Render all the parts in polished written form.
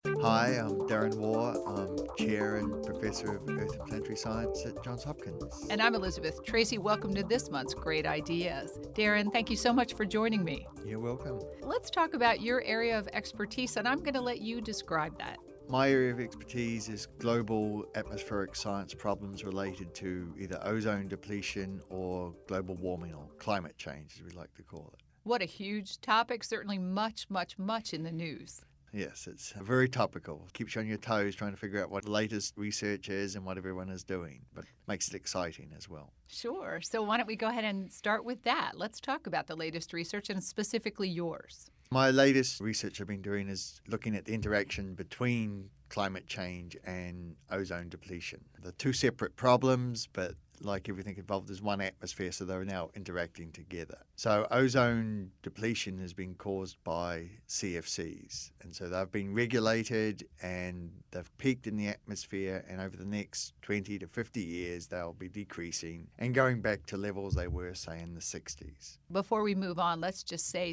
Hi, I'm Darren Waugh. I'm Chair and Professor of Earth and Planetary Science at Johns Hopkins. And I'm Elizabeth Tracy. Welcome to this month's Great Ideas. Darren, thank you so much for joining me. You're welcome. Let's talk about your area of expertise, and I'm going to let you describe that. My area of expertise is global atmospheric science problems related to either ozone depletion or global warming or climate change, as we like to call it. What a huge topic, certainly much in the news. Yes, it's very topical. Keeps you on your toes trying to figure out what the latest research is and what everyone is doing, but makes it exciting as well. Sure. So why don't we go ahead and start with that? Let's talk about the latest research and specifically yours. My latest research I've been doing is looking at the interaction between climate change and ozone depletion. They're two separate problems, but like everything involved, there's one atmosphere, so they're now interacting together. So ozone depletion has been caused by CFCs, and so they've been regulated and they've peaked in the atmosphere, and over the next 20 to 50 years they'll be decreasing and going back to levels they were, say, in the 60s. Before we move on, let's just say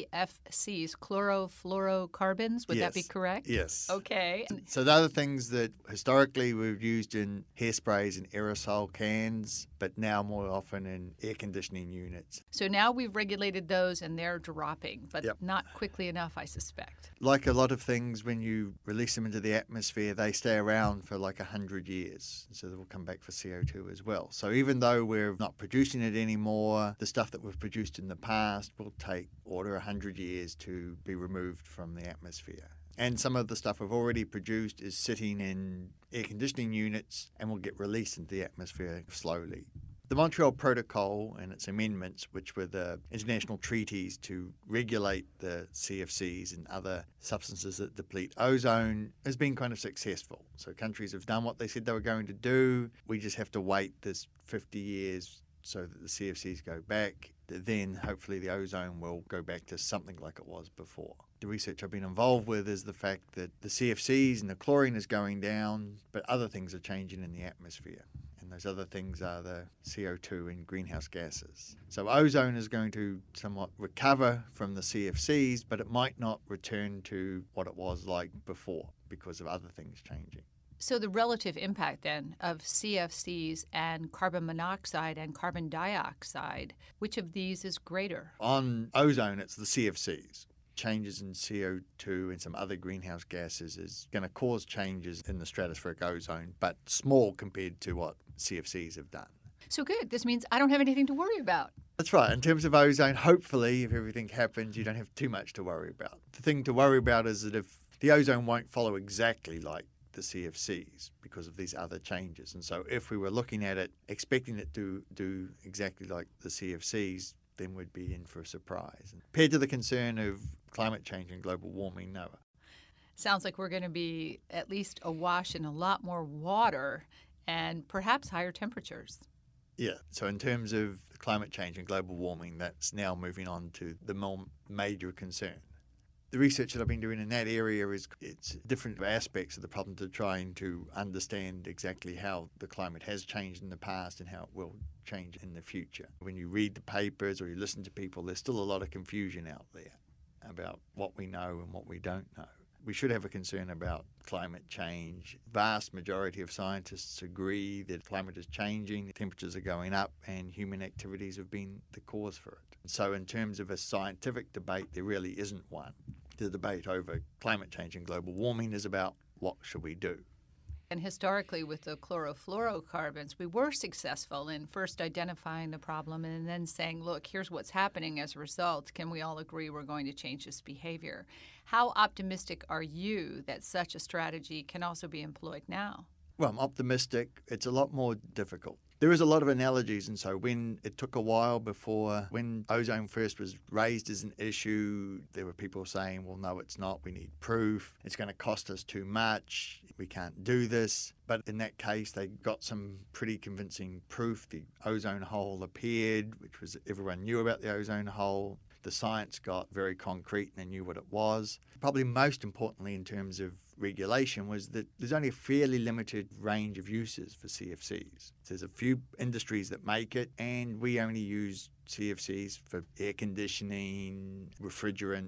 CFCs, chlorofluorocarbons, would that be correct? Yes. Okay. So they're the things that historically we've used in hairsprays and aerosol cans, but now more often in air conditioning units. So now we've regulated those and they're dropping, but Yep. not quickly enough, I suspect. Like a lot of things, when you release them into the atmosphere, they stay around for like 100 years. So they will come back for CO2 as well. So even though we're not producing it anymore, the stuff that we've produced in the past will take order 100 years to be removed from the atmosphere. And some of the stuff we've already produced is sitting in air conditioning units and will get released into the atmosphere slowly. The Montreal Protocol and its amendments, which were the international treaties to regulate the CFCs and other substances that deplete ozone, has been kind of successful. So countries have done what they said they were going to do. We just have to wait this 50 years so that the CFCs go back. Then hopefully the ozone will go back to something like it was before. The research I've been involved with is the fact that the CFCs and the chlorine is going down, but other things are changing in the atmosphere. And those other things are the CO2 and greenhouse gases. So ozone is going to somewhat recover from the CFCs, but it might not return to what it was like before because of other things changing. So the relative impact then of CFCs and carbon monoxide and carbon dioxide, which of these is greater? On ozone, it's the CFCs. Changes in CO2 and some other greenhouse gases is going to cause changes in the stratospheric ozone, but small compared to what CFCs have done. So good. This means I don't have anything to worry about. That's right. In terms of ozone, hopefully, if everything happens, you don't have too much to worry about. The thing to worry about is that if the ozone won't follow exactly like the CFCs because of these other changes. And so if we were looking at it, expecting it to do exactly like the CFCs, then we'd be in for a surprise. And compared to the concern of climate change and global warming, no. Sounds like we're going to be at least awash in a lot more water and perhaps higher temperatures. Yeah, so in terms of climate change and global warming, that's now moving on to the more major concern. The research that I've been doing in that area it's different aspects of the problem to trying to understand exactly how the climate has changed in the past and how it will change in the future. When you read the papers or you listen to people, there's still a lot of confusion out there about what we know and what we don't know. We should have a concern about climate change. Vast majority of scientists agree that climate is changing, temperatures are going up, and human activities have been the cause for it. So in terms of a scientific debate, there really isn't one. The debate over climate change and global warming is about what should we do. And historically, with the chlorofluorocarbons, we were successful in first identifying the problem and then saying, look, here's what's happening as a result. Can we all agree we're going to change this behavior? How optimistic are you that such a strategy can also be employed now? Well, I'm optimistic. It's a lot more difficult. There is a lot of analogies, and so when it took a while before, when ozone first was raised as an issue, there were people saying, well, no, it's not. We need proof. It's going to cost us too much. We can't do this. But in that case, they got some pretty convincing proof. The ozone hole appeared, which was everyone knew about the ozone hole. The science got very concrete and they knew what it was. Probably most importantly in terms of regulation was that there's only a fairly limited range of uses for CFCs. There's a few industries that make it, and we only use CFCs for air conditioning, refrigerants,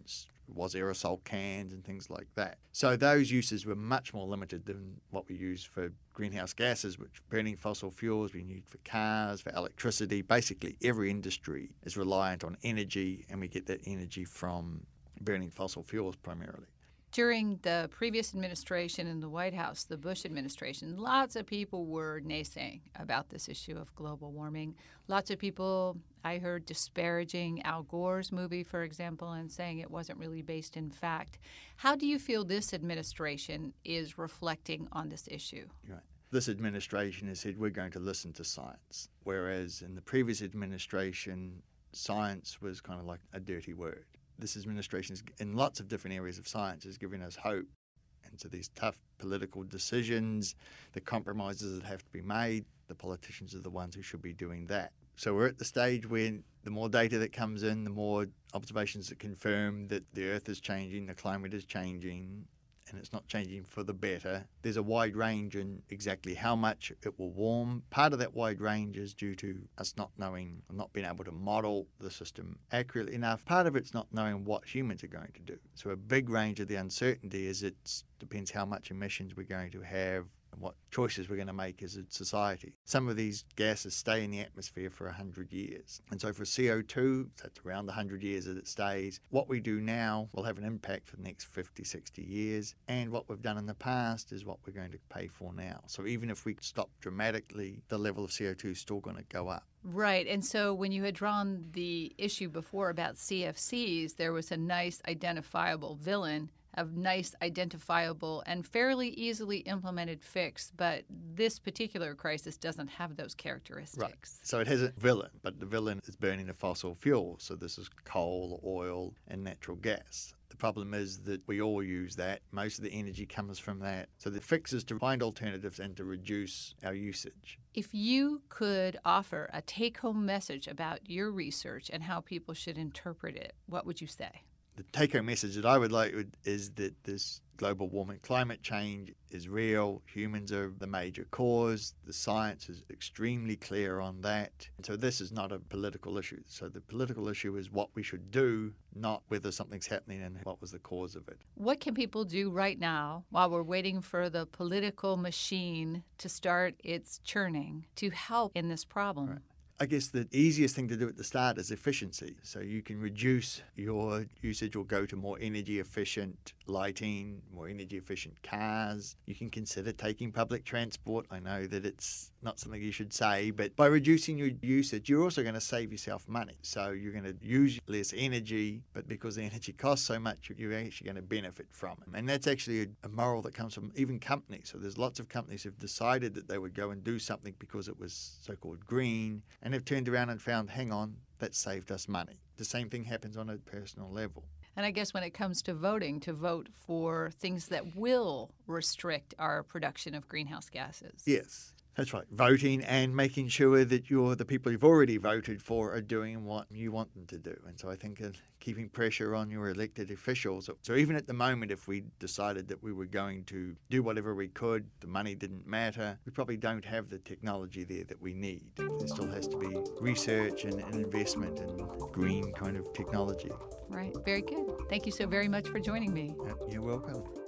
was aerosol cans and things like that. So those uses were much more limited than what we use for greenhouse gases, which burning fossil fuels we need for cars, for electricity. Basically, every industry is reliant on energy, and we get that energy from burning fossil fuels primarily. During the previous administration in the White House, the Bush administration, lots of people were naysaying about this issue of global warming. Lots of people, I heard, disparaging Al Gore's movie, for example, and saying it wasn't really based in fact. How do you feel this administration is reflecting on this issue? Right. This administration has said we're going to listen to science, whereas in the previous administration, science was kind of like a dirty word. This administration, is, in lots of different areas of science, is giving us hope. And so these tough political decisions, the compromises that have to be made, the politicians are the ones who should be doing that. So we're at the stage where the more data that comes in, the more observations that confirm that the Earth is changing, the climate is changing, and it's not changing for the better. There's a wide range in exactly how much it will warm. Part of that wide range is due to us not knowing, not being able to model the system accurately enough. Part of it's not knowing what humans are going to do. So a big range of the uncertainty is it depends how much emissions we're going to have and what choices we're going to make as a society. Some of these gases stay in the atmosphere for 100 years. And so for CO2, that's around the 100 years that it stays. What we do now will have an impact for the next 50, 60 years. And what we've done in the past is what we're going to pay for now. So even if we stop dramatically, the level of CO2 is still going to go up. Right. And so when you had drawn the issue before about CFCs, there was a nice identifiable villain, a nice identifiable and fairly easily implemented fix, but this particular crisis doesn't have those characteristics. Right. So it has a villain, but the villain is burning the fossil fuel. So this is coal, oil, and natural gas. The problem is that we all use that. Most of the energy comes from that. So the fix is to find alternatives and to reduce our usage. If you could offer a take-home message about your research and how people should interpret it, what would you say? The take-home message that I would like is that this global warming, climate change is real. Humans are the major cause. The science is extremely clear on that. And so this is not a political issue. So the political issue is what we should do, not whether something's happening and what was the cause of it. What can people do right now while we're waiting for the political machine to start its churning to help in this problem? Right. I guess the easiest thing to do at the start is efficiency. So you can reduce your usage or go to more energy efficient lighting, more energy efficient cars. You can consider taking public transport. I know that it's not something you should say, but by reducing your usage, you're also going to save yourself money. So you're going to use less energy, but because the energy costs so much, you're actually going to benefit from it. And that's actually a moral that comes from even companies. So there's lots of companies who've decided that they would go and do something because it was so-called green, and have turned around and found, hang on, that saved us money. The same thing happens on a personal level. And I guess when it comes to voting, to vote for things that will restrict our production of greenhouse gases. Yes, that's right. Voting and making sure that the people you've already voted for are doing what you want them to do. And so I think keeping pressure on your elected officials. So even at the moment, if we decided that we were going to do whatever we could, the money didn't matter, we probably don't have the technology there that we need. There still has to be research and investment in green kind of technology. Right. Very good. Thank you so very much for joining me. You're welcome.